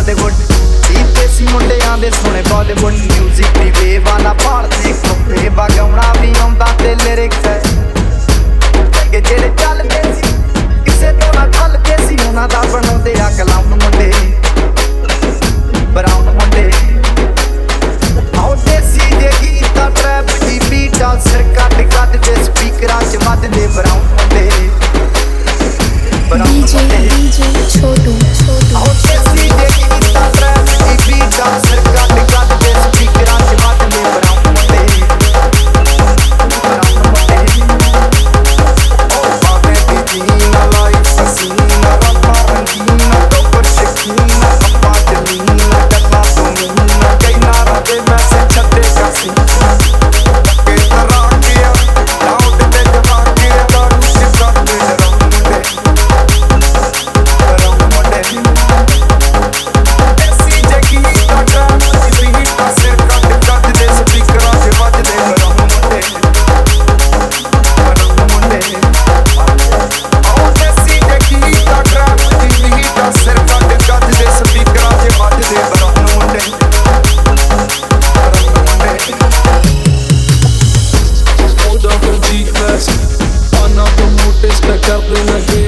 ਬਾਲੀਵੁੱਡ ਦੇਸੀ ਮੁੰਡਿਆਂ ਦੇ ਸੁਣੇ ਬਾਲੀਵੁੱਡ ਮਿਊਜ਼ਿਕ ਦੀ ਵੇਵ ਵਾਲਾ ਭਾਲਦੇ ਖੋਪੇ ਵਗਾਉਣਾ ਵੀ ਆਉਂਦਾ ਤੇ ਲਿਰਿਕਸ ਹੈ ਚੰਗੇ ਜਿਹੜੇ ਚੱਲਦੇ ਸੀ ਕਿਸੇ ਤੋਂ ਨਾ ਖਲਦੇ ਸੀ ਉਹਨਾਂ ਦਾ ਬਣਾਉਂਦੇ ਆ ਕਲਾਮ ਮੁੰਡੇ ਬਰਾਊਨ ਮੁੰਡੇ ਆਓ ਦੇਸੀ ਦੇ ਗੀਤਾਂ ਟਰੈਪ ਦੀ ਬੀਟਾਂ ਸਿਰ ਕੱਢ ਕੱਢ ਦੇ ਸਪੀਕਰਾਂ 'ਚ ਵੱਜਦੇ ਬਰਾਊਨ ਮੁੰਡੇ DJ छोटू ਆਓ ਦੇਸੀ ਦੇ ਗੀਤਾਂ ਟਰੈਪ ਦੀ ਬੀਟਾਂ ਸਿਰ ਕੱਢ ਕੱਢ ਦੇ ਸਪੀਕਰਾਂ 'ਚ ਵੱਜਦੇ ਬਰਾਊਨ ਮੁੰਡੇ ਬਰਾਊਨ ਮੁੰਡੇ ਉਹ ਬਾਬੇ ਦੀ ਜੀਨਾ ਲਾਈ ਸਸੀਨਾ ਰੱਬਾ ਰੰਗੀਨਾ ਟੋਪਰ ਸ਼ਕੀਨਾ ਅੱਪਾ ਜਮੀਨਾ ਕੱਲਾ ਸੁਨੀਨਾ ਕਈ ਨਾਰਾ ਦੇ ਮੈਸੇਜ ਛੱਡੇ ਕਾਸੀ ਕੇ ਤਰ੍ਹਾਂ ਗਿਆ ਲਾਉਡ ਤੇ ਜਵਾ ਗਿਆ ਦਾਰੂ ਸਿੱਧਾ ਤੇ ਬਰਾਊਨ ਮੁੰਡੇ ਦੇਸੀ ਜਗੀ ਦਾ ਟਰੈਪ ਦੀ ਬੀਟਾਂ ਸਿਰ ਕੱਢ ਕੱਢ ਦੇ ਸਪੀਕਰਾਂ 'ਚ ਵੱਜਦੇ ਬਰਾਊਨ ਮੁੰਡੇ ਬਰਾਊਨ ਮੁੰਡੇ ਆਓ ਦੇਸੀ ਜਗੀ ਦਾ ਟਰੈਪ ਦੀ ਬੀਟਾਂ ਸਿਰ ਕੱਢ ਕੱਢ ਦੇ ਸਪੀਕਰਾਂ 'ਚ ਵੱਜਦੇ ਬਰਾਊਨ ਮੁੰਡੇ ਬਰਾਊਨ ਮੁੰਡੇ Hold up and deep fast. On up the motor, spec up in the game.